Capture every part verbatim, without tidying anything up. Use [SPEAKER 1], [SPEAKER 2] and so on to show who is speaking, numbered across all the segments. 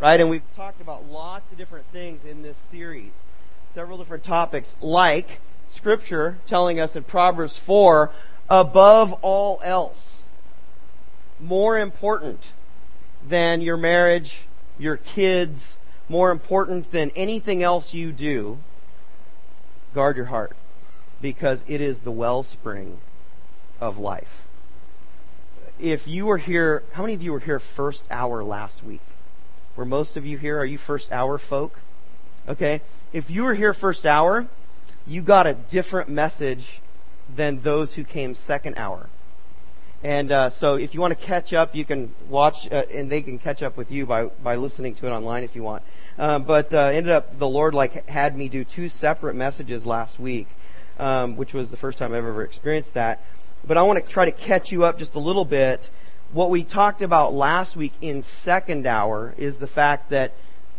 [SPEAKER 1] right? And we've talked about lots of different things in this series. Several different topics, like Scripture telling us in Proverbs four, above all else, more important than your marriage, your kids, more important than anything else you do, guard your heart, because it is the wellspring of life. If you were here, how many of you were here first hour last week? Were most of you here? Are you first hour folk? Okay. If you were here first hour, you got a different message than those who came second hour. And uh, so if you want to catch up, you can watch, uh, and they can catch up with you by, by listening to it online if you want. Uh, but uh, ended up, the Lord like had me do two separate messages last week, um, which was the first time I've ever experienced that. But I want to try to catch you up just a little bit. What we talked about last week in second hour is the fact that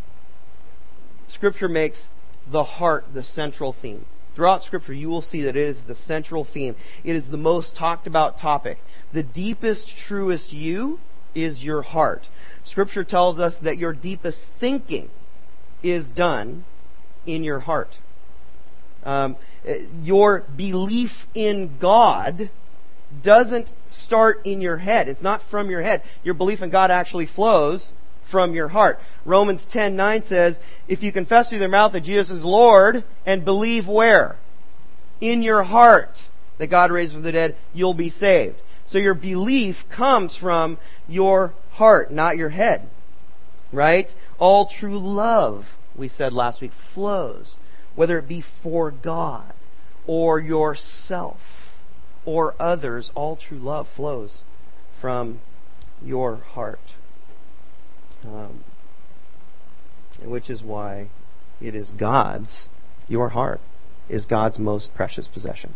[SPEAKER 1] Scripture makes the heart the central theme. Throughout Scripture, you will see that it is the central theme. It is the most talked about topic. The deepest, truest you is your heart. Scripture tells us that your deepest thinking is done in your heart. Um, your belief in God doesn't start in your head. It's not from your head. Your belief in God actually flows from your heart. Romans ten nine says, if you confess with your mouth that Jesus is Lord and believe where? In your heart that God raised from the dead, you'll be saved. So your belief comes from your heart, not your head. Right? All true love, we said last week, flows, whether it be for God or yourself or others. All true love flows from your heart. Um, which is why it is God's, your heart is God's most precious possession.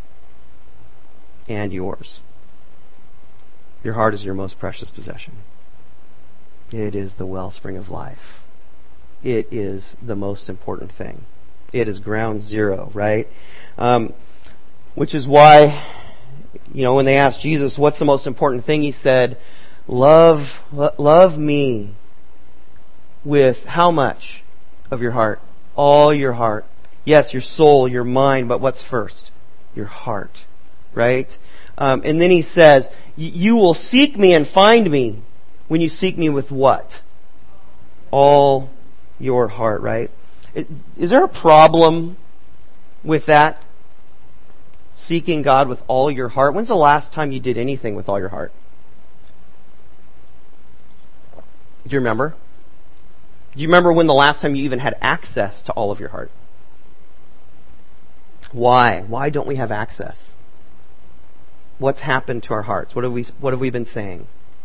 [SPEAKER 1] And yours. Your heart is your most precious possession. It is the wellspring of life. It is the most important thing. It is ground zero, right? Um, which is why, you know, when they asked Jesus, what's the most important thing? He said, love, lo- love me with how much of your heart? All your heart. Yes, your soul, your mind, but what's first? Your heart, right? Um, and then he says, you will seek me and find me when you seek me with what? All your heart, right? Is there a problem with that? Seeking God with all your heart? When's the last time you did anything with all your heart? Do you remember? Do you remember when the last time you even had access to all of your heart? Why? Why don't we have access? What's happened to our hearts? What have we What have we been saying?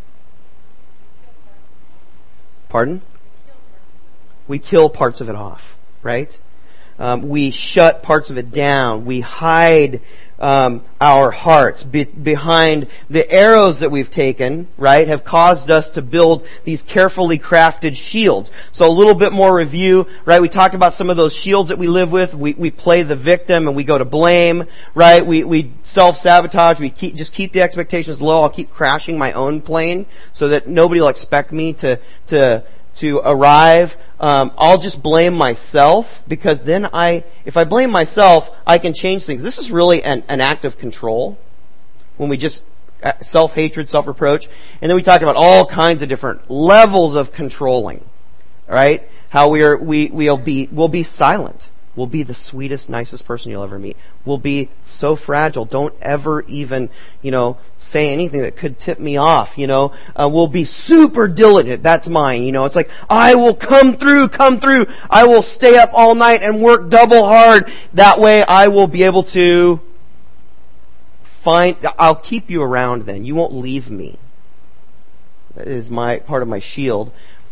[SPEAKER 1] Pardon? We kill parts of it off, right? Um, we shut parts of it down. We hide um, our hearts be- behind the arrows that we've taken, right, have caused us to build these carefully crafted shields. So a little bit more review, right? We talked about some of those shields that we live with. We, we play the victim and we go to blame, right? We, we self-sabotage. We keep, just keep the expectations low. I'll keep crashing my own plane so that nobody will expect me to, to, to arrive. Um, I'll just blame myself, because then I, if I blame myself, I can change things. This is really an, an act of control when we just self-hatred, self-reproach. And then we talk about all kinds of different levels of controlling, right? How we are, we, we'll be, we'll be silent. We'll be the sweetest, nicest person you'll ever meet. We'll be so fragile. Don't ever even, you know, say anything that could tip me off, you know. Uh, we'll be super diligent. That's mine, you know. It's like, I will come through, come through. I will stay up all night and work double hard. That way I will be able to find, I'll keep you around then. You won't leave me. That is my, part of my shield.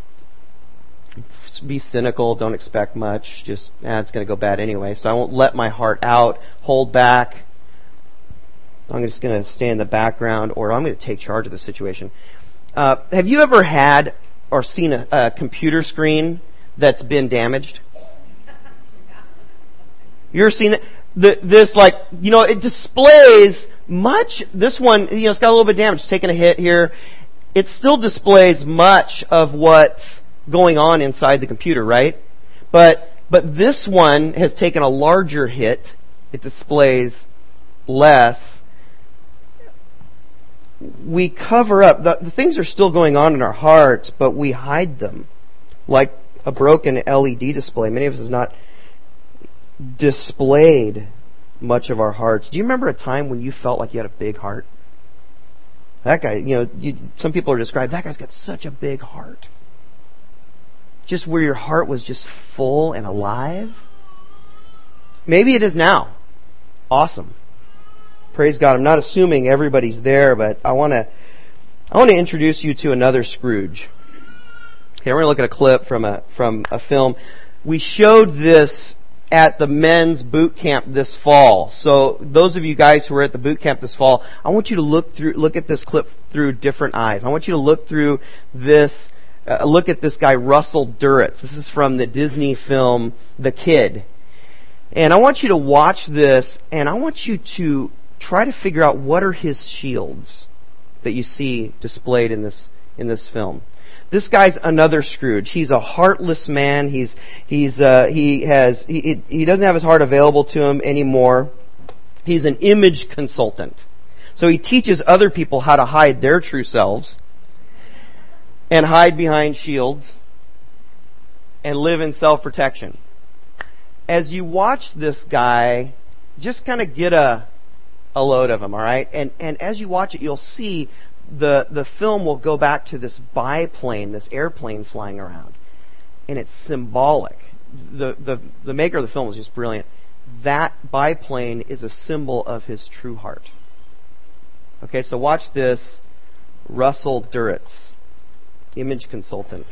[SPEAKER 1] Be cynical, don't expect much, just, eh, it's going to go bad anyway, so I won't let my heart out, hold back. I'm just going to stay in the background, or I'm going to take charge of the situation. Uh, have you ever had or seen a, a computer screen that's been damaged? You ever seen it? The, this, like, you know, it displays much, this one, you know, it's got a little bit of damage, it's taken a hit here. It still displays much of what's going on inside the computer, right? But but this one has taken a larger hit. It displays less. We cover up. The, the things are still going on in our hearts, but we hide them. Like a broken L E D display. Many of us has not displayed much of our hearts. Do you remember a time when you felt like you had a big heart? That guy, you know, you, some people are described, that guy's got such a big heart. Just where your heart was just full and alive. Maybe it is now. Awesome. Praise God. I'm not assuming everybody's there, but I want to I want to introduce you to another Scrooge. Okay, we're going to look at a clip from a from a film. We showed this at the men's boot camp this fall. So those of you guys who were at the boot camp this fall, I want you to look through look at this clip through different eyes. I want you to look through this uh, look at this guy Russell Duritz. This is from the Disney film The Kid. And I want you to watch this, and I want you to try to figure out what are his shields that you see displayed in this in this film. This guy's another Scrooge. He's a heartless man. He's he's uh, he has he he doesn't have his heart available to him anymore. He's an image consultant. So he teaches other people how to hide their true selves and hide behind shields and live in self-protection. As you watch this guy, just kind of get a a load of him, all right? And and as you watch it, you'll see the the film will go back to this biplane, this airplane flying around, and it's symbolic. The the the maker of the film was just brilliant. That biplane is a symbol of his true heart. Okay, so watch this. Russell Duritz, image consultant.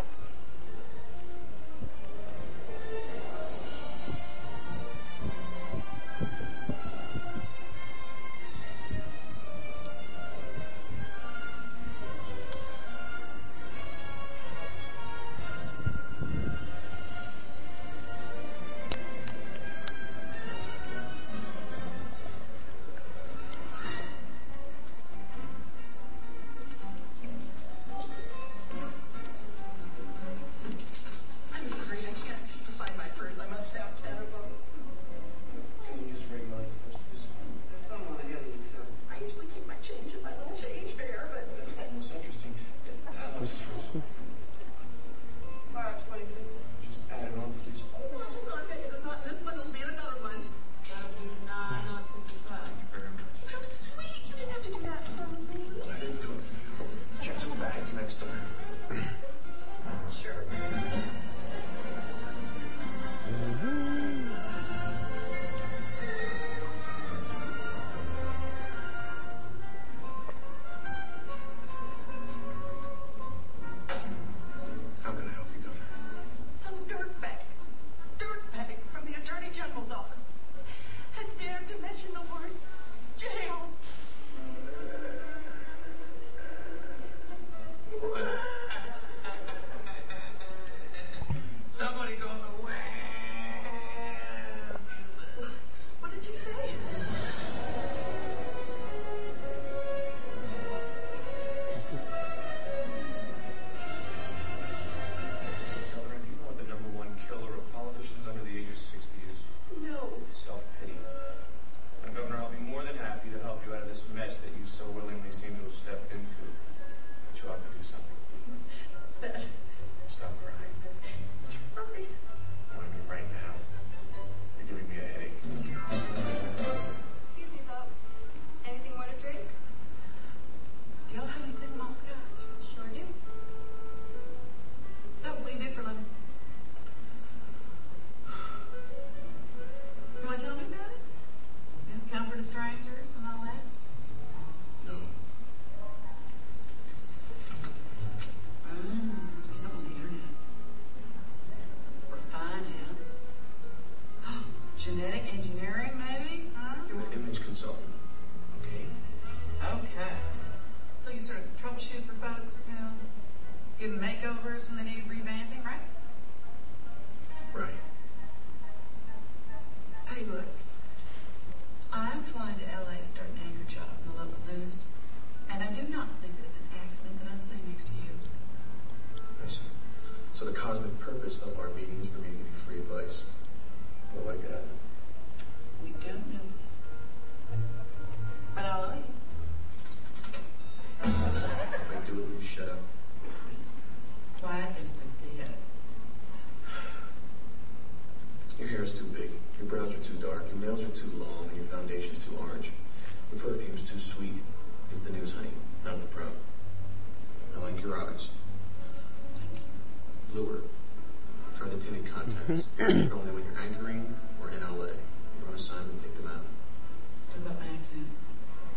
[SPEAKER 2] Genetic engineering, maybe? Huh?
[SPEAKER 3] You're an image consultant. Okay.
[SPEAKER 2] Okay. So you sort of troubleshoot for folks, you know, give them makeovers when they need revamping, right?
[SPEAKER 3] Right.
[SPEAKER 2] Hey, look. I'm flying to L A starting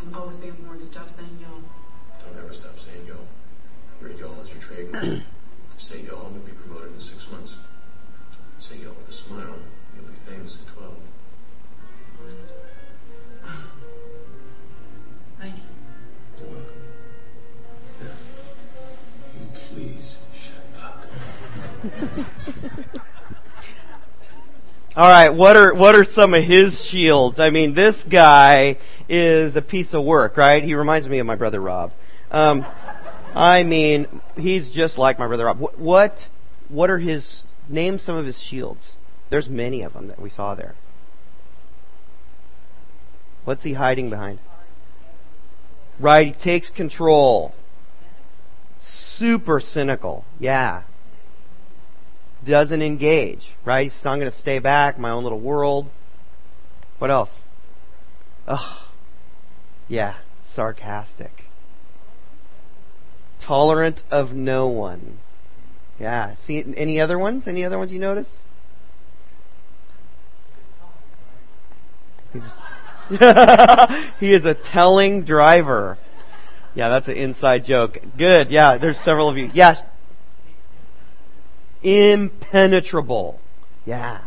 [SPEAKER 2] I'm always being warned to stop saying y'all.
[SPEAKER 3] Don't ever stop saying y'all. Your y'all is your trademark. Say y'all and you'll be promoted in six months. Say y'all with a smile, you'll be famous at twelve.
[SPEAKER 2] Thank you.
[SPEAKER 3] You're welcome. Now, you please shut up.
[SPEAKER 1] All right, what are what are some of his shields? I mean, this guy is a piece of work, right? He reminds me of my brother Rob. Um, I mean, he's just like my brother Rob. What, what what are his name? Some of his shields. There's many of them that we saw there. What's he hiding behind? Right, he takes control. Super cynical. Yeah. Doesn't engage, right? He's I'm going to stay back, my own little world. What else? Ugh. Yeah, sarcastic. Tolerant of no one. Yeah. See, any other ones? Any other ones you notice? He's he is a telling driver. Yeah, that's an inside joke. Good. Yeah, there's several of you. Yes. Impenetrable. Yeah.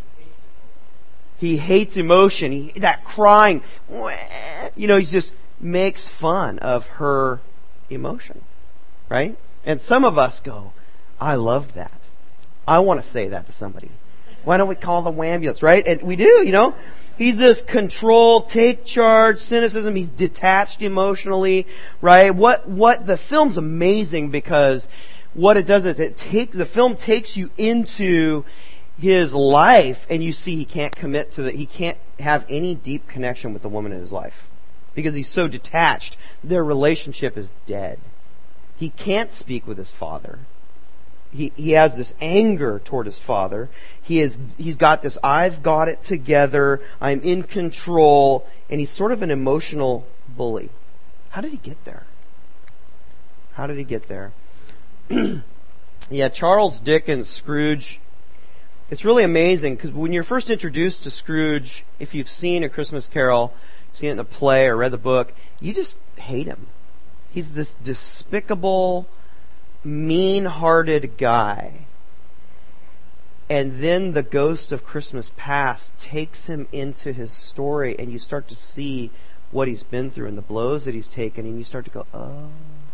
[SPEAKER 1] He hates emotion. He, that crying. You know, he just makes fun of her emotion. Right? And some of us go, I love that. I want to say that to somebody. Why don't we call the ambulance? Right? And we do, you know. He's this control, take charge, cynicism. He's detached emotionally. Right? What, what, the film's amazing because what it does is it takes the film takes you into his life, and you see he can't commit to the he can't have any deep connection with the woman in his life because he's so detached. Their relationship is dead. He can't speak with his father. He he has this anger toward his father. He is he's got this I've got it together. I'm in control, and he's sort of an emotional bully. How did he get there? How did he get there? Yeah, Charles Dickens' Scrooge, it's really amazing because when you're first introduced to Scrooge, if you've seen A Christmas Carol, seen it in the play or read the book, you just hate him. He's this despicable, mean-hearted guy. And then the ghost of Christmas Past takes him into his story, and you start to see what he's been through and the blows that he's taken, and you start to go, oh,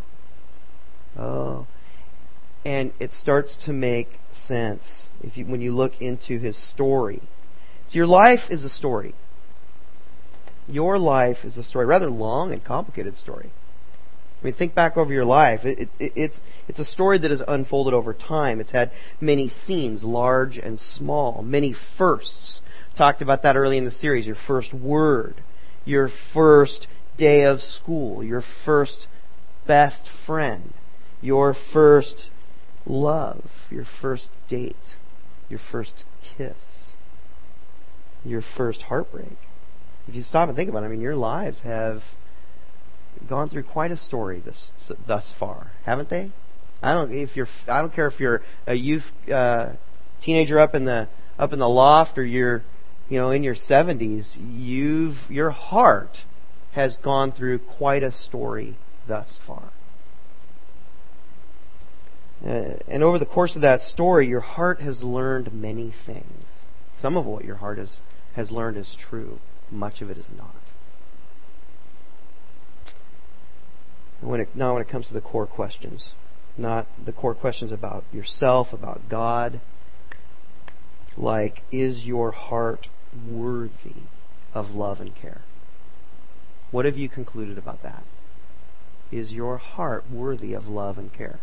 [SPEAKER 1] oh. And it starts to make sense if you, when you look into his story. So your life is a story. Your life is a story, rather long and complicated story. I mean, think back over your life. It, it, it's it's a story that has unfolded over time. It's had many scenes, large and small, many firsts. Talked about that early in the series. Your first word, your first day of school, your first best friend, your first love, your first date, your first kiss, your first heartbreak. If you stop and think about it, I mean, your lives have gone through quite a story this thus far, haven't they? I don't if you're I don't care if you're a youth uh, teenager up in the up in the loft or you're you know in your seventies. You've your heart has gone through quite a story thus far. Uh, and over the course of that story, your heart has learned many things. Some of what your heart has, has learned is true. Much of it is not. When it, now when it comes to the core questions, not the core questions about yourself, about God, like, is your heart worthy of love and care? What have you concluded about that? Is your heart worthy of love and care?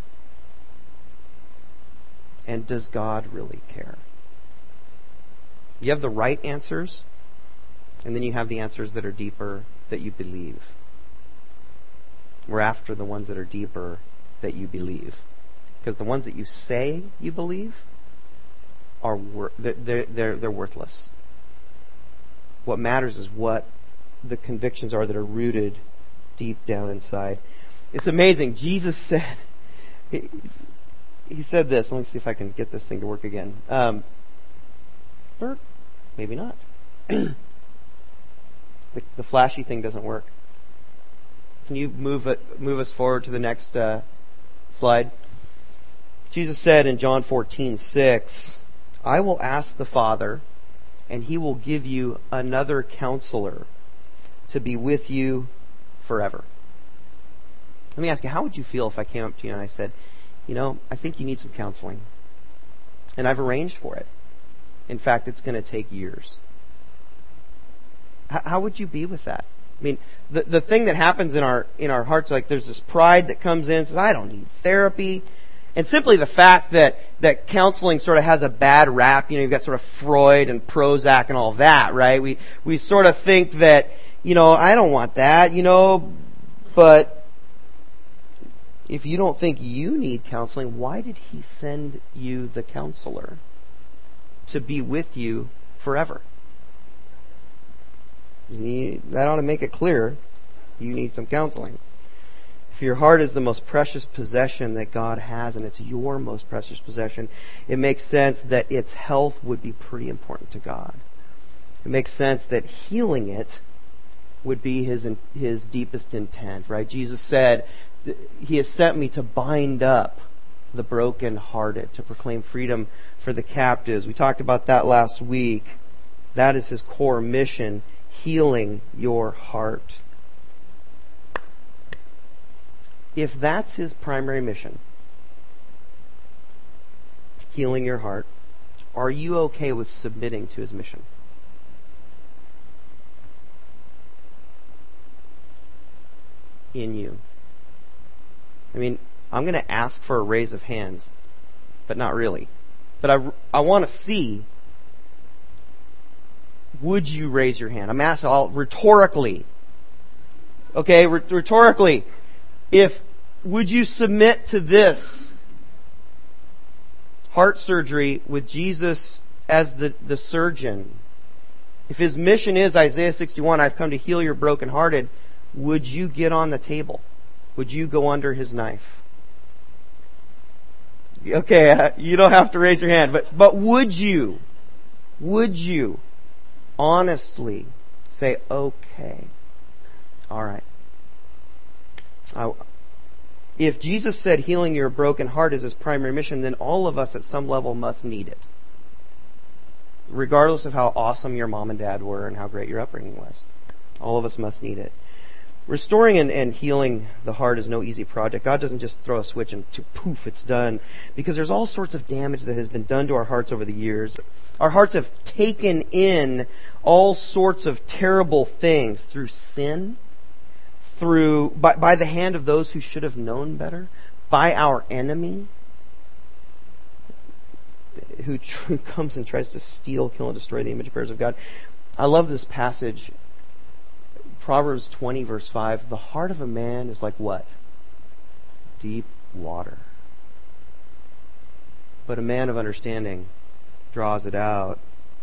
[SPEAKER 1] And does God really care? You have the right answers, and then you have the answers that are deeper that you believe. We're after the ones that are deeper that you believe. Because the ones that you say you believe are wor- they're, they're, they're worthless. What matters is what the convictions are that are rooted deep down inside. It's amazing. Jesus said... He, He said this. Let me see if I can get this thing to work again. Um, or maybe not. the, the flashy thing doesn't work. Can you move it, move us forward to the next uh, slide? Jesus said in John fourteen six, I will ask the Father, and He will give you another counselor to be with you forever. Let me ask you, how would you feel if I came up to you and I said, you know, I think you need some counseling. And I've arranged for it. In fact, it's going to take years. H- how would you be with that? I mean, the the thing that happens in our in our hearts, like there's this pride that comes in and says, I don't need therapy. And simply the fact that, that counseling sort of has a bad rap, you know, you've got sort of Freud and Prozac and all that, right? We we sort of think that, you know, I don't want that, you know, but if you don't think you need counseling, why did He send you the counselor to be with you forever? You need, that ought to make it clear you need some counseling. If your heart is the most precious possession that God has, and it's your most precious possession, it makes sense that its health would be pretty important to God. It makes sense that healing it would be His His deepest intent, right? Jesus said, He has sent me to bind up the brokenhearted, to proclaim freedom for the captives. We talked about that last week. That is His core mission, healing your heart. If that's His primary mission, healing your heart, are you okay with submitting to His mission? In you. I mean, I'm going to ask for a raise of hands, but not really. But I, I want to see, would you raise your hand? I'm asking all rhetorically. Okay, rhetorically. If, would you submit to this heart surgery with Jesus as the, the surgeon? If His mission is Isaiah sixty-one, I've come to heal your brokenhearted, would you get on the table? Would you go under His knife? Okay, you don't have to raise your hand, but, but would you, would you honestly say, okay, all right. I, if Jesus said healing your broken heart is His primary mission, then all of us at some level must need it. Regardless of how awesome your mom and dad were and how great your upbringing was. All of us must need it. Restoring and, and healing the heart is no easy project. God doesn't just throw a switch and to, poof, it's done. Because there's all sorts of damage that has been done to our hearts over the years. Our hearts have taken in all sorts of terrible things through sin, through by, by the hand of those who should have known better, by our enemy, who tr- comes and tries to steal, kill, and destroy the image bearers of God. I love this passage. Proverbs twenty, verse five. The heart of a man is like what? Deep water. But a man of understanding draws it out.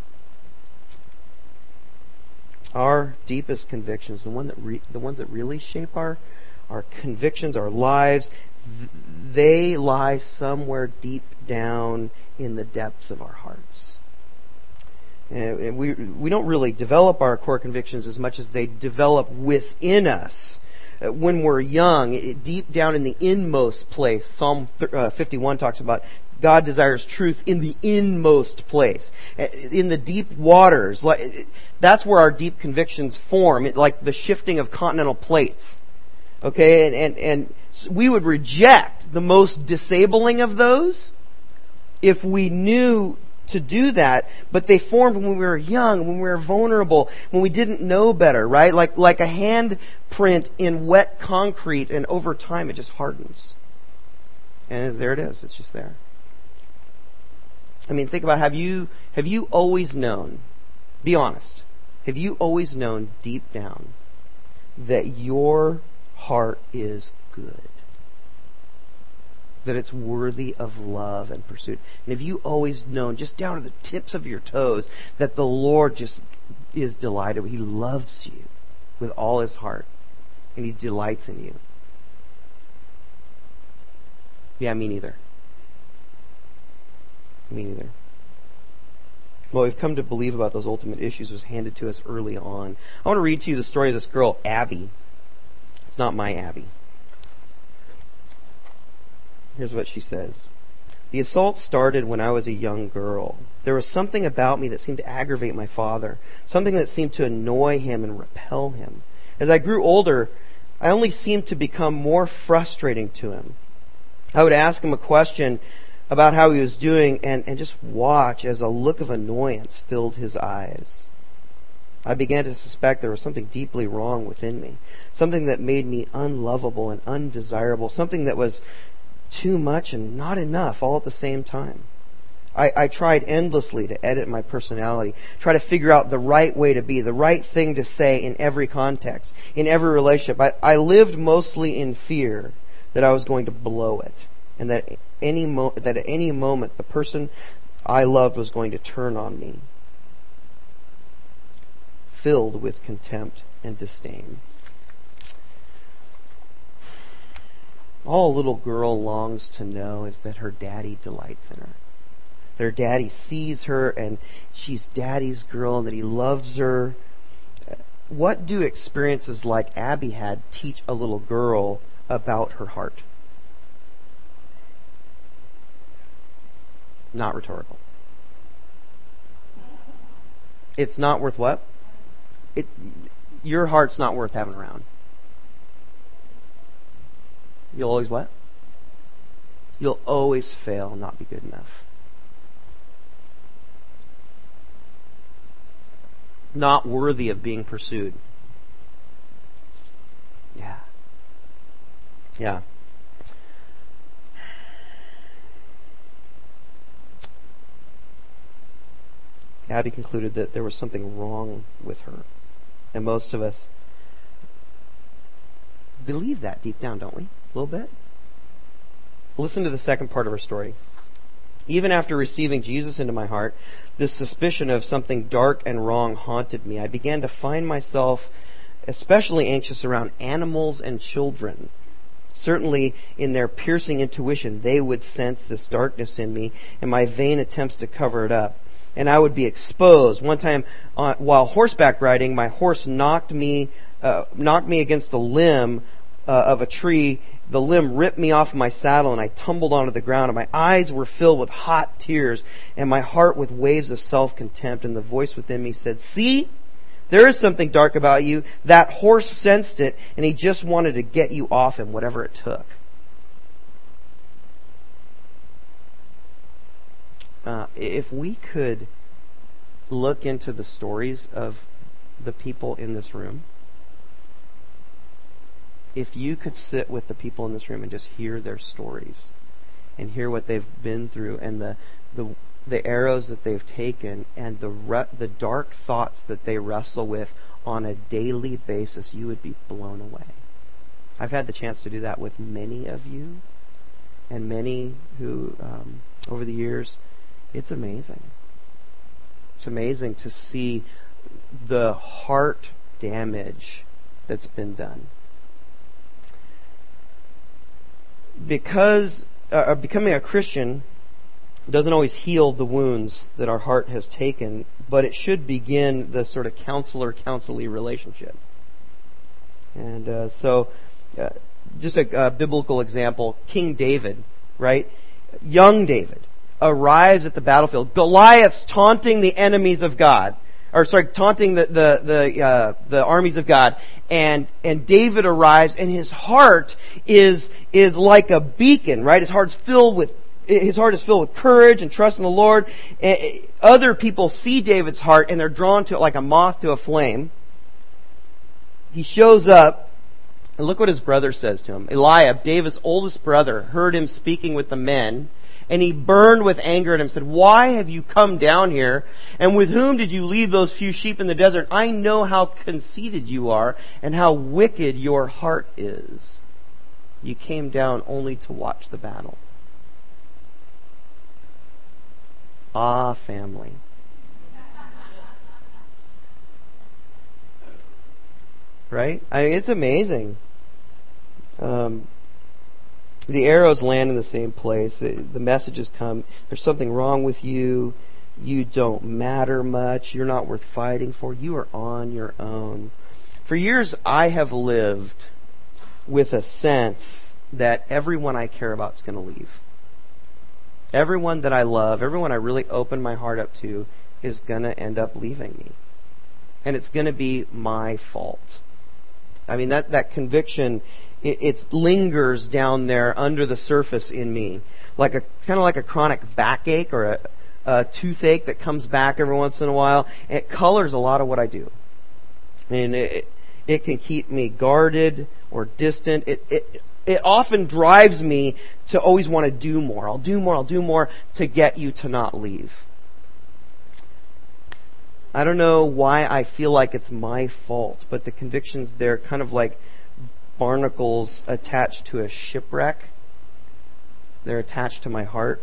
[SPEAKER 1] Our deepest convictions, the one that re- the ones that really shape our our convictions, our lives, th- they lie somewhere deep down in the depths of our hearts. And we we don't really develop our core convictions as much as they develop within us. When we're young, it, deep down in the inmost place, Psalm fifty-one talks about God desires truth in the inmost place, in the deep waters. That's where our deep convictions form, like the shifting of continental plates. Okay, and, and, and we would reject the most disabling of those if we knew to do that, but they formed when we were young, when we were vulnerable, when we didn't know better, right? Like like a handprint in wet concrete, and over time it just hardens. And there it is, it's just there. I mean, think about, have you have you always known, be honest, have you always known deep down that your heart is good? That it's worthy of love and pursuit? And have you always known, just down to the tips of your toes, that the Lord just is delighted? He loves you with all His heart, and He delights in you. Yeah, me neither. Me neither. What we've come to believe about those ultimate issues was handed to us early on. I want to read to you the story of this girl, Abby. It's not my Abby. Here's what she says. The assault started when I was a young girl. There was something about me that seemed to aggravate my father, something that seemed to annoy him and repel him. As I grew older, I only seemed to become more frustrating to him. I would ask him a question about how he was doing and, and just watch as a look of annoyance filled his eyes. I began to suspect there was something deeply wrong within me, something that made me unlovable and undesirable, something that was too much and not enough all at the same time. I, I tried endlessly to edit my personality, try to figure out the right way to be, the right thing to say in every context, in every relationship. I, I lived mostly in fear that I was going to blow it, and that any mo- that at any moment the person I loved was going to turn on me, filled with contempt and disdain. All a little girl longs to know is that her daddy delights in her. That her daddy sees her and she's daddy's girl and that he loves her. What do experiences like Abby had teach a little girl about her heart? Not rhetorical. It's not worth what? It, your heart's not worth having around. You'll always what? You'll always fail, not be good enough. Not worthy of being pursued. Yeah. Yeah. Abby concluded that there was something wrong with her. And most of us believe that deep down, don't we? A little bit. Listen to the second part of her story. Even after receiving Jesus into my heart, this suspicion of something dark and wrong haunted me. I began to find myself especially anxious around animals and children. Certainly, in their piercing intuition, they would sense this darkness in me and my vain attempts to cover it up. And I would be exposed. One time, uh, while horseback riding, my horse knocked me, uh, knocked me against a limb uh, of a tree. The limb ripped me off my saddle and I tumbled onto the ground. And my eyes were filled with hot tears and my heart with waves of self-contempt. And the voice within me said, "See, there is something dark about you. That horse sensed it and he just wanted to get you off him, whatever it took." Uh, if we could look into the stories of the people in this room, if you could sit with the people in this room and just hear their stories and hear what they've been through and the the, the arrows that they've taken and the re- the dark thoughts that they wrestle with on a daily basis, you would be blown away. I've had the chance to do that with many of you and many who, um, over the years, it's amazing. It's amazing to see the heart damage that's been done. Because uh, becoming a Christian doesn't always heal the wounds that our heart has taken, but it should begin the sort of counselor-counselee relationship. And uh, so, uh, just a, a biblical example, King David, right? Young David arrives at the battlefield. Goliath's taunting the enemies of God. Or sorry, taunting the the the, uh, the armies of God, and and David arrives, and his heart is is like a beacon, right? His heart's filled with his heart is filled with courage and trust in the Lord. And other people see David's heart, and they're drawn to it like a moth to a flame. He shows up, and look what his brother says to him. Eliab, David's oldest brother, heard him speaking with the men. And he burned with anger at him and said, "Why have you come down here? And with whom did you leave those few sheep in the desert? I know how conceited you are and how wicked your heart is. You came down only to watch the battle." Ah, family. Right? I mean, it's amazing. Um... The arrows land in the same place. The, the messages come. There's something wrong with you. You don't matter much. You're not worth fighting for. You are on your own. For years, I have lived with a sense that everyone I care about is going to leave. Everyone that I love, everyone I really open my heart up to is going to end up leaving me. And it's going to be my fault. I mean, that, that conviction, it, it lingers down there under the surface in me. Like a kind of like a chronic backache or a, a toothache that comes back every once in a while. It colors a lot of what I do. I mean, it, it can keep me guarded or distant. It, it, it often drives me to always want to do more. I'll do more, I'll do more to get you to not leave. I don't know why I feel like it's my fault, but the convictions there kind of like barnacles attached to a shipwreck. They're attached to my heart.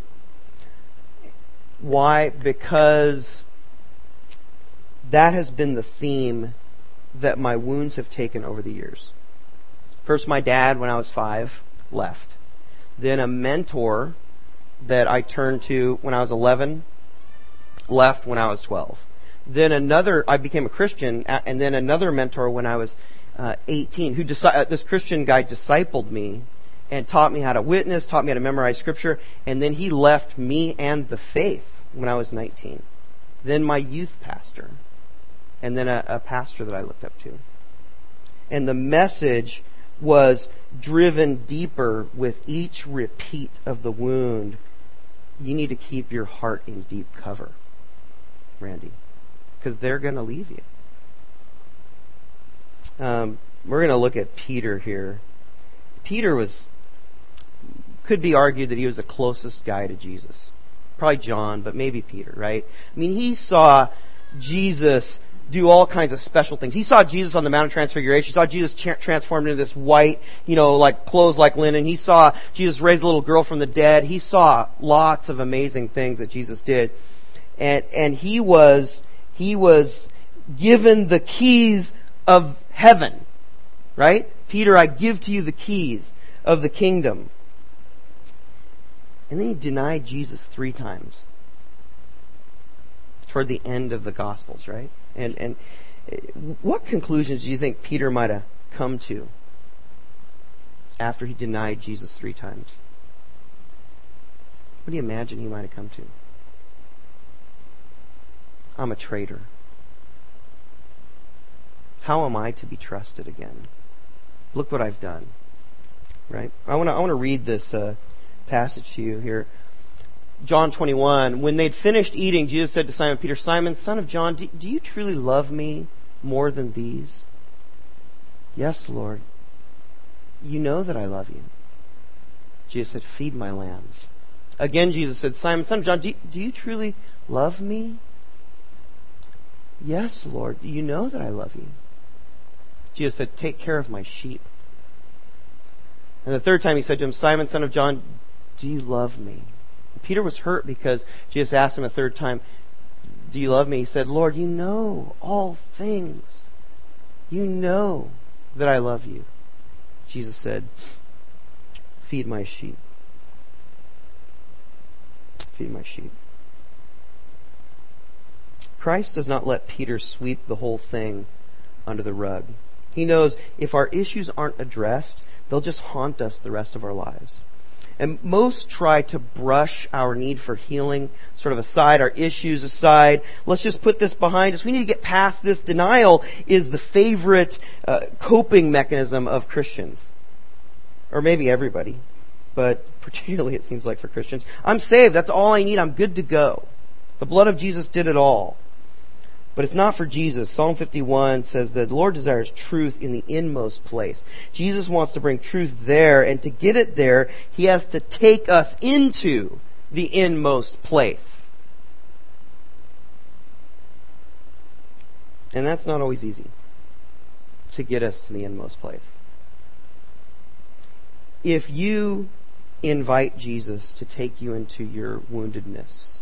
[SPEAKER 1] Why? Because that has been the theme that my wounds have taken over the years. First, my dad, when I was five, left. Then a mentor that I turned to when I was eleven, left when I was twelve. Then another, I became a Christian, and then another mentor when I was uh, eighteen, who deci- this Christian guy discipled me and taught me how to witness, taught me how to memorize Scripture, and then he left me and the faith when I was nineteen. Then my youth pastor, and then a, a pastor that I looked up to. And the message was driven deeper with each repeat of the wound. You need to keep your heart in deep cover, Randy, because they're going to leave you. Um, we're going to look at Peter here. Peter was, could be argued that he was the closest guy to Jesus. Probably John, but maybe Peter, right? I mean, he saw Jesus do all kinds of special things. He saw Jesus on the Mount of Transfiguration. He saw Jesus tra- transformed into this white, you know, like clothes like linen. He saw Jesus raise a little girl from the dead. He saw lots of amazing things that Jesus did. And and he was he was given the keys of heaven, right? Peter, I give to you the keys of the kingdom. And then he denied Jesus three times toward the end of the Gospels, right? And and what conclusions do you think Peter might have come to after he denied Jesus three times? What do you imagine he might have come to? I'm a traitor. How am I to be trusted again? Look what I've done. Right? I want to I want to read this uh, passage to you here. John twenty-one, when they'd finished eating, Jesus said to Simon Peter, Simon, son of John, do, do you truly love me more than these? Yes, Lord. You know that I love you. Jesus said, feed my lambs. Again, Jesus said, Simon, son of John, do, do you truly love me? Yes, Lord. You know that I love you. Jesus said, take care of my sheep. And the third time he said to him, Simon, son of John, do you love me? Peter was hurt because Jesus asked him a third time, do you love me? He said, Lord, you know all things. You know that I love you. Jesus said, feed my sheep. Feed my sheep. Christ does not let Peter sweep the whole thing under the rug. He knows if our issues aren't addressed, they'll just haunt us the rest of our lives. And most try to brush our need for healing sort of aside, our issues aside. Let's just put this behind us. We need to get past this. Denial is the favorite uh, coping mechanism of Christians. Or maybe everybody. But particularly it seems like for Christians. I'm saved. That's all I need. I'm good to go. The blood of Jesus did it all. But it's not for Jesus. Psalm fifty-one says that the Lord desires truth in the inmost place. Jesus wants to bring truth there, and to get it there, He has to take us into the inmost place. And that's not always easy, to get us to the inmost place. If you invite Jesus to take you into your woundedness,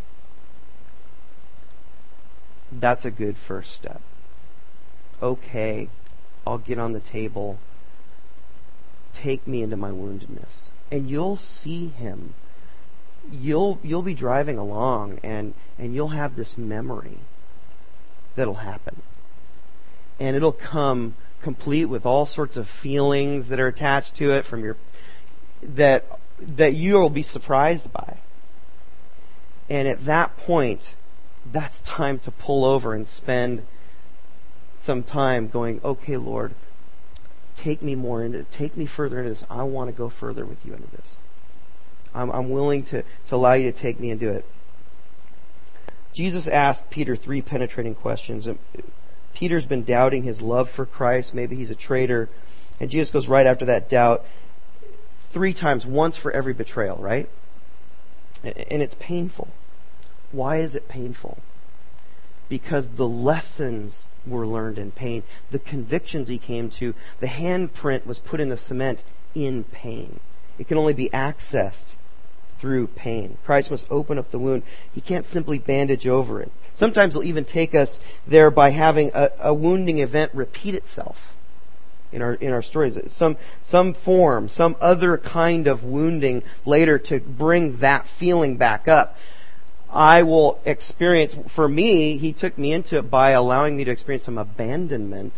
[SPEAKER 1] that's a good first step. Okay, I'll get on the table. Take me into my woundedness. And you'll see Him. You'll you'll be driving along and, and you'll have this memory that'll happen. And it'll come complete with all sorts of feelings that are attached to it from your that that you will be surprised by. And at that point, that's time to pull over and spend some time going, okay, Lord, take me more into take me further into this. I want to go further with you into this. I'm, I'm willing to, to allow you to take me and do it. Jesus asked Peter three penetrating questions. Peter's been doubting his love for Christ. Maybe he's a traitor. And Jesus goes right after that doubt three times, once for every betrayal, right? And it's painful. Why is it painful? Because the lessons were learned in pain. The convictions he came to, the handprint was put in the cement in pain. It can only be accessed through pain. Christ must open up the wound. He can't simply bandage over it. Sometimes he'll even take us there by having a, a wounding event repeat itself in our in our stories. Some some form, some other kind of wounding later to bring that feeling back up. I will experience, for me, he took me into it by allowing me to experience some abandonment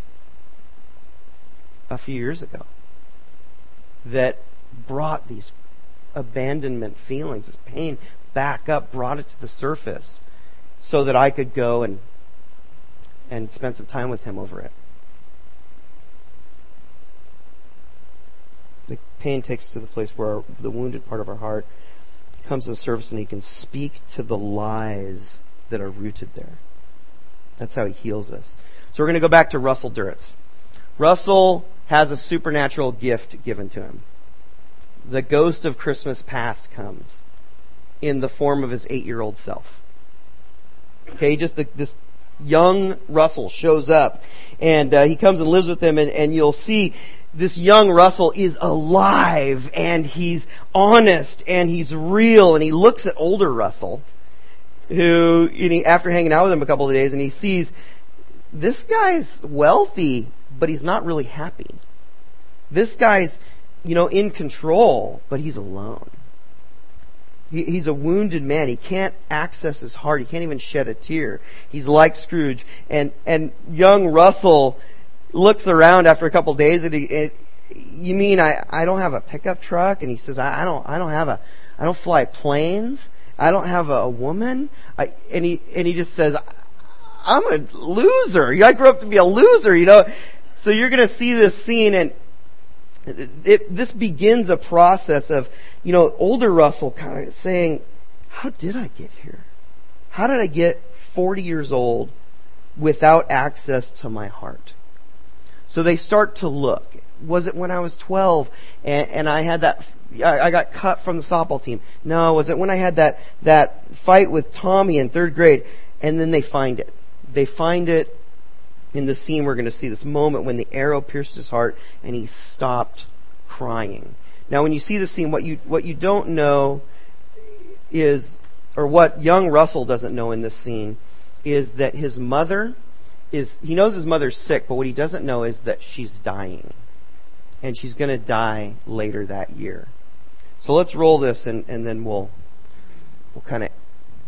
[SPEAKER 1] a few years ago that brought these abandonment feelings, this pain back up, brought it to the surface so that I could go and and spend some time with him over it. The pain takes us to the place where our, the wounded part of our heart comes to the surface and he can speak to the lies that are rooted there. That's how he heals us. So we're going to go back to Russell Duritz. Russell has a supernatural gift given to him. The ghost of Christmas past comes in the form of his eight-year-old self. Okay, just the, this young Russell shows up, and uh, he comes and lives with them, and, and you'll see this young Russell is alive, and he's honest, and he's real, and he looks at older Russell, who, you know, after hanging out with him a couple of days, and he sees this guy's wealthy, but he's not really happy. This guy's, you know, in control, but he's alone. He, he's a wounded man. He can't access his heart. He can't even shed a tear. He's like Scrooge. And and young Russell looks around after a couple of days, and he, it, you mean I, I don't have a pickup truck? And he says, I, I don't I don't have a I don't fly planes. I don't have a, a woman. I, and he and he just says, I'm a loser. I grew up to be a loser, you know. So you're going to see this scene, and It, it, this begins a process of, you know, older Russell kind of saying, how did I get here? How did I get forty years old without access to my heart? So they start to look. Was it when I was twelve and, and I had that, I, I got cut from the softball team? No. Was it when I had that, that fight with Tommy in third grade? And then they find it. They find it in the scene we're going to see, this moment when the arrow pierced his heart and he stopped crying. Now when you see the scene, what you what you don't know is, or what young Russell doesn't know in this scene, is that his mother is, he knows his mother's sick, but what he doesn't know is that she's dying. And she's going to die later that year. So let's roll this, and, and then we'll we'll kind of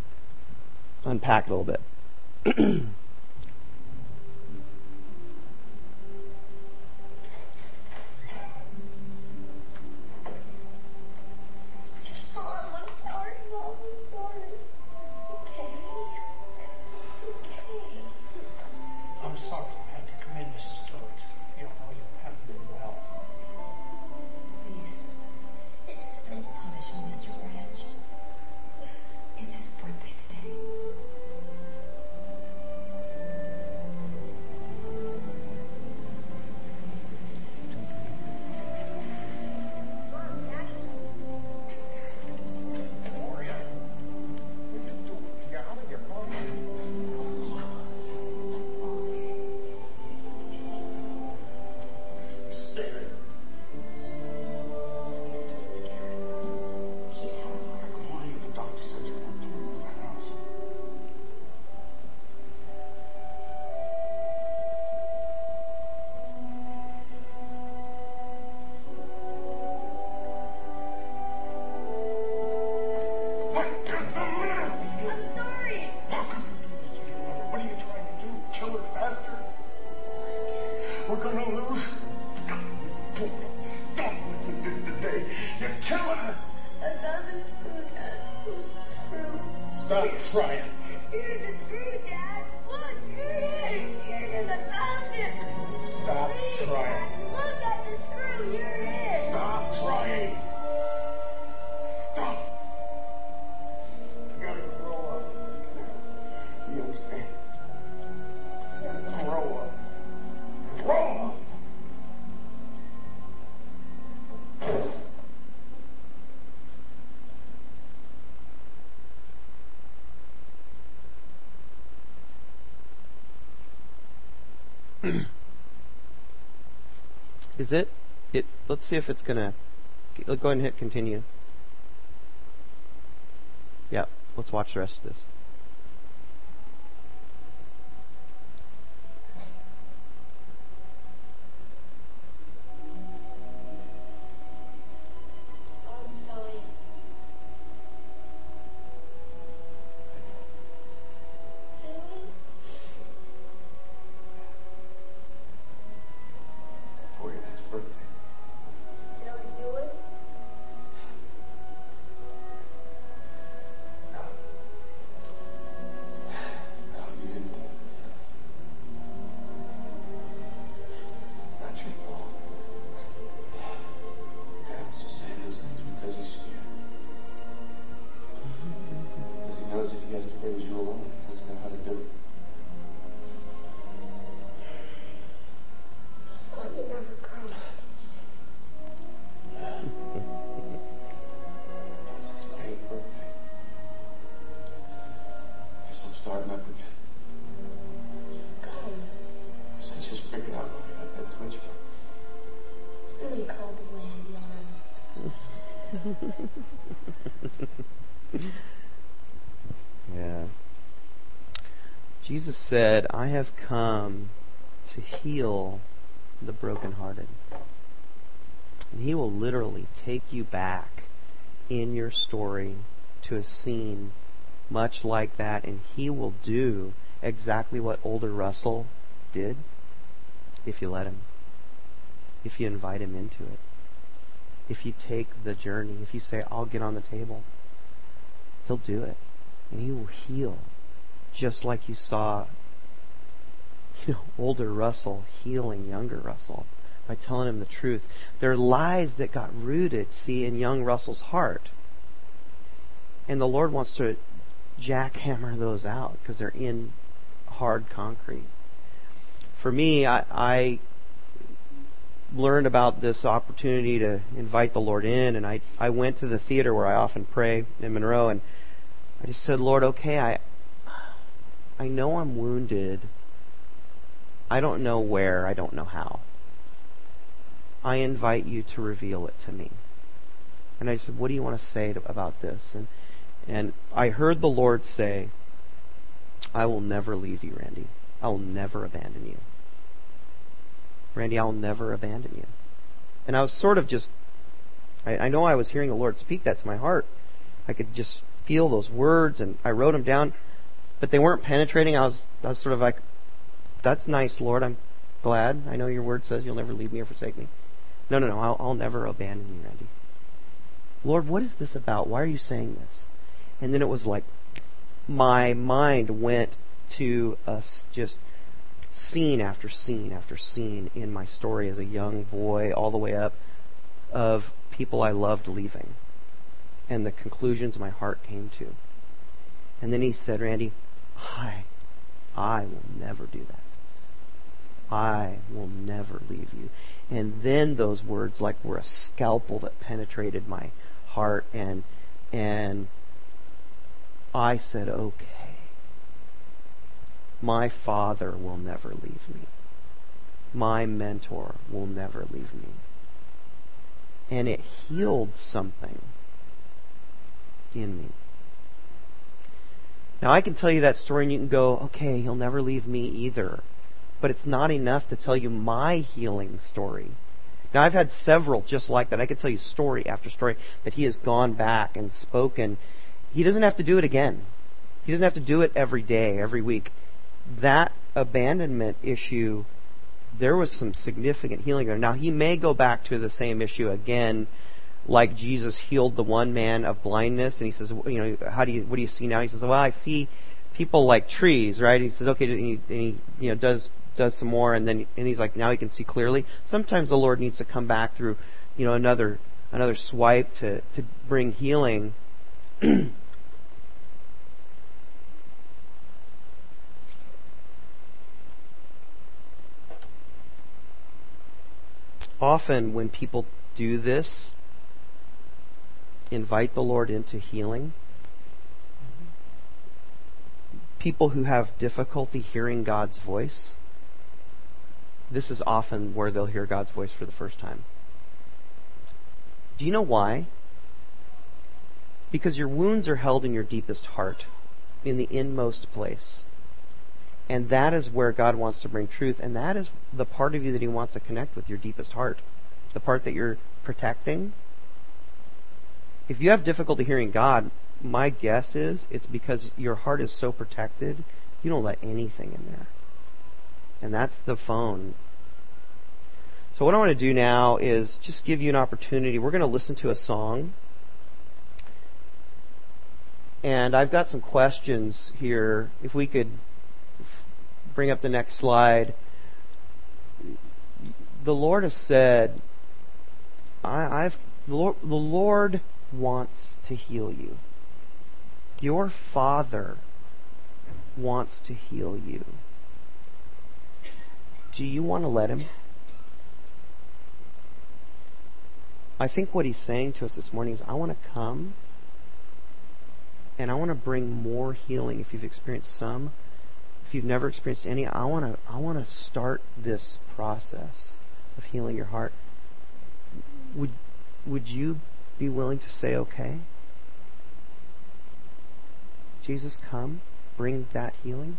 [SPEAKER 1] unpack it a little bit.
[SPEAKER 4] We're gonna lose. Stop what you did today. You're killing her.
[SPEAKER 5] That doesn't screw, Dad. Screw.
[SPEAKER 4] Stop trying.
[SPEAKER 5] Here's the screw, Dad. Look, here it is. Here it is. I found it.
[SPEAKER 4] Stop
[SPEAKER 5] Please,
[SPEAKER 4] trying.
[SPEAKER 5] Dad. Look at the screw. Here it is.
[SPEAKER 4] Stop trying. Stop. You gotta grow up. You understand? You gotta grow up. Grow up.
[SPEAKER 1] Is it? It. Let's see if it's gonna. Go ahead and hit continue. Yeah. Let's watch the rest of this. Yeah. Jesus said, I have come to heal the brokenhearted. And He will literally take you back in your story to a scene much like that, and He will do exactly what older Russell did if you let Him. If you invite Him into it. If you take the journey, if you say, I'll get on the table, He'll do it. And He will heal. Just like you saw, you know, older Russell healing younger Russell by telling him the truth. There are lies that got rooted, see, in young Russell's heart. And the Lord wants to jackhammer those out because they're in hard concrete. For me, I, I learned about this opportunity to invite the Lord in, and I, I went to the theater where I often pray in Monroe, and I just said, Lord, okay, I I know I'm wounded. I don't know where, I don't know how. I invite you to reveal it to me. And I said, what do you want to say to, about this? And and I heard the Lord say, I will never leave you, Randy. I will never abandon you. Randy, I'll never abandon you. And I was sort of just, I, I know I was hearing the Lord speak that to my heart. I could just feel those words, and I wrote them down, but they weren't penetrating. I was, I was sort of like, that's nice, Lord. I'm glad. I know your word says you'll never leave me or forsake me. No, no, no. I'll, I'll never abandon you, Randy. Lord, what is this about? Why are you saying this? And then it was like my mind went to a just scene after scene after scene in my story as a young boy all the way up of people I loved leaving and the conclusions my heart came to. And then He said, Randy, I, I will never do that. I will never leave you. And then those words like were a scalpel that penetrated my heart, and and I said, okay. My Father will never leave me. My mentor will never leave me. And it healed something in me. Now I can tell you that story and you can go, okay, He'll never leave me either. But it's not enough to tell you my healing story. Now I've had several just like that. I could tell you story after story that He has gone back and spoken. He doesn't have to do it again. He doesn't have to do it every day, every week. That abandonment issue there was some significant healing there. Now, he may go back to the same issue again, like Jesus healed the one man of blindness, and he says, you know, how do you, what do you see now? He says, well, I see people like trees, right? He says, okay, and he, and he you know, does does some more, and then and he's like, now he can see clearly. Sometimes the Lord needs to come back through, you know, another another swipe to to bring healing. Often when people do this, invite the Lord into healing, people who have difficulty hearing God's voice, this is often where they'll hear God's voice for the first time. Do you know why? Because your wounds are held in your deepest heart, in the inmost place. And that is where God wants to bring truth, and that is the part of you that He wants to connect with, your deepest heart. The part that you're protecting. If you have difficulty hearing God, my guess is it's because your heart is so protected, you don't let anything in there. And that's the phone. So what I want to do now is just give you an opportunity. We're going to listen to a song. And I've got some questions here. If we could bring up the next slide. The Lord has said, I, I've the Lord, the Lord wants to heal you. Your Father wants to heal you. Do you want to let Him? I think what He's saying to us this morning is, I want to come and I want to bring more healing. If you've experienced some, if you've never experienced any, I want to I want to start this process of healing your heart. Would would you be willing to say, okay? Jesus, come, bring that healing.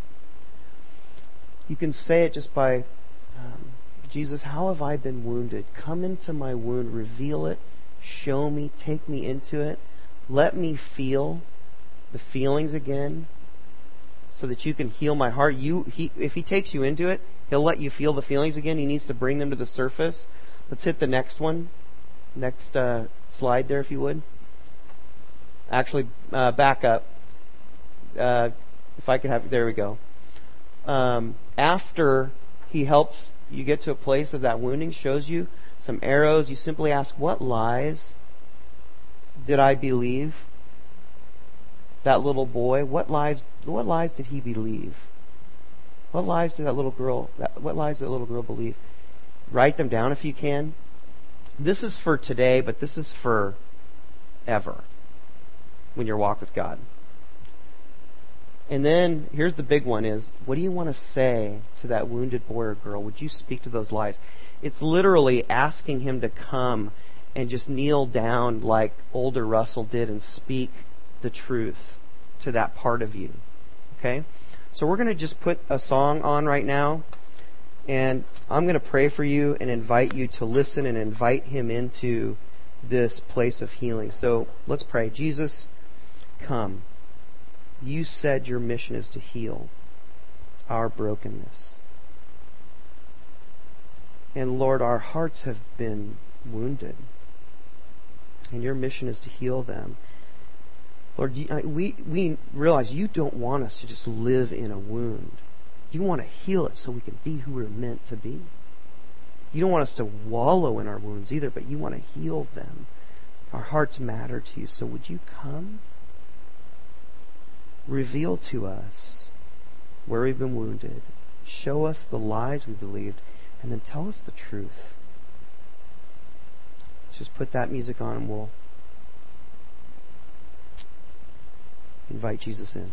[SPEAKER 1] You can say it just by, um, Jesus, how have I been wounded? Come into my wound, reveal it, show me, take me into it. Let me feel the feelings again so that you can heal my heart. You, he, if He takes you into it, He'll let you feel the feelings again. He needs to bring them to the surface. Let's hit the next one. Next uh, slide there, if you would. Actually, uh, back up. Uh, if I could have, there we go. Um, after He helps you get to a place of that wounding, shows you some arrows, you simply ask, what lies did I believe? That little boy, what lies, what lies did he believe? What lies did that little girl, what lies did that little girl believe? Write them down if you can. This is for today, but this is for ever when you walk with God. And then, here's the big one is, what do you want to say to that wounded boy or girl? Would you speak to those lies? It's literally asking him to come and just kneel down like older Russell did and speak the truth to that part of you. Okay? So we're going to just put a song on right now, and I'm going to pray for you and invite you to listen and invite Him into this place of healing. So let's pray. Jesus, come. You said your mission is to heal our brokenness. And Lord, our hearts have been wounded, and your mission is to heal them. Lord, we, we realize you don't want us to just live in a wound. You want to heal it so we can be who we're meant to be. You don't want us to wallow in our wounds either, but you want to heal them. Our hearts matter to you, so would you come? Reveal to us where we've been wounded. Show us the lies we believed, and then tell us the truth. Let's just put that music on and we'll invite Jesus in.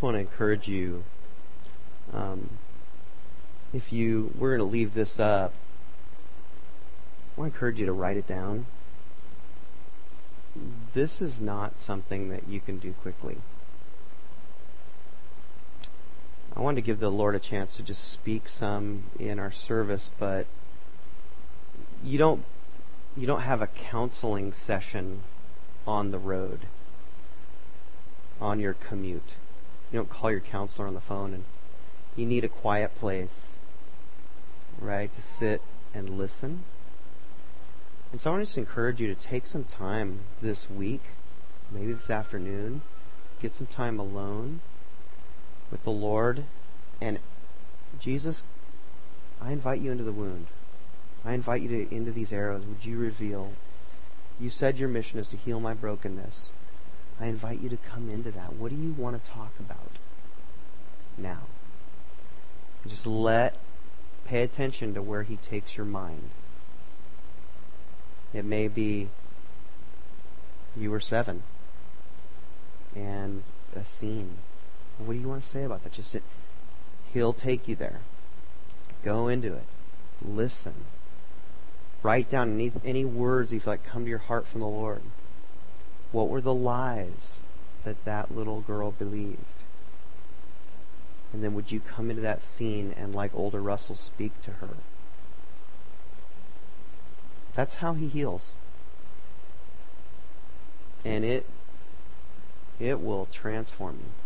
[SPEAKER 1] want to encourage you. Um, if you, we're going to leave this up. I want to encourage you to write it down. This is not something that you can do quickly. I wanted to give the Lord a chance to just speak some in our service, but you don't you don't have a counseling session on the road, on your commute. You don't call your counselor on the phone, and you need a quiet place, right, to sit and listen. And so I want to just encourage you to take some time this week, maybe this afternoon, get some time alone with the Lord. And Jesus, I invite you into the wound. I invite you to into these arrows. Would you reveal? You said your mission is to heal my brokenness. I invite you to come into that. What do you want to talk about now? Just let, pay attention to where He takes your mind. It may be you were seven and a scene. What do you want to say about that? Just He'll take you there. Go into it. Listen. Write down any, any words you feel like come to your heart from the Lord. What were the lies that that little girl believed? And then would you come into that scene and, like older Russell, speak to her? That's how He heals. And it it will transform you.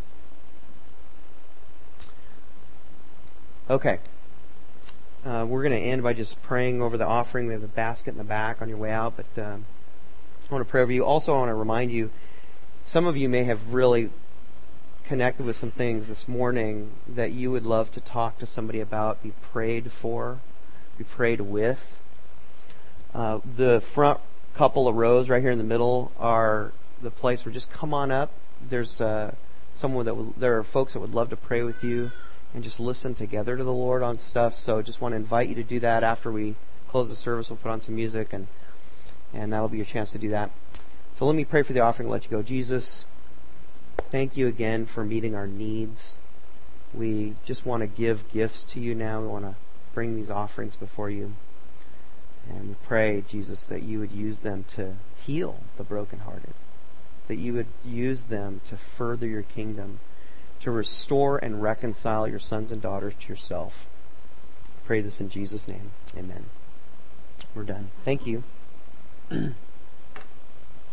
[SPEAKER 1] Okay. Uh, we're going to end by just praying over the offering. We have a basket in the back on your way out, but uh, I want to pray over you. Also, I want to remind you, some of you may have really connected with some things this morning that you would love to talk to somebody about, be prayed for, be prayed with. Uh, the front couple of rows right here in the middle are the place where just come on up. There's uh, someone that w- there are folks that would love to pray with you and just listen together to the Lord on stuff. So just want to invite you to do that after we close the service. We'll put on some music, and and that'll be your chance to do that. So let me pray for the offering and let you go. Jesus, thank you again for meeting our needs. We just want to give gifts to you now. We want to bring these offerings before you. And we pray, Jesus, that you would use them to heal the brokenhearted, that you would use them to further your kingdom, to restore and reconcile your sons and daughters to yourself. I pray this in Jesus' name. Amen. We're done. Thank you.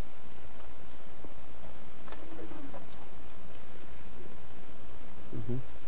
[SPEAKER 1] mm-hmm.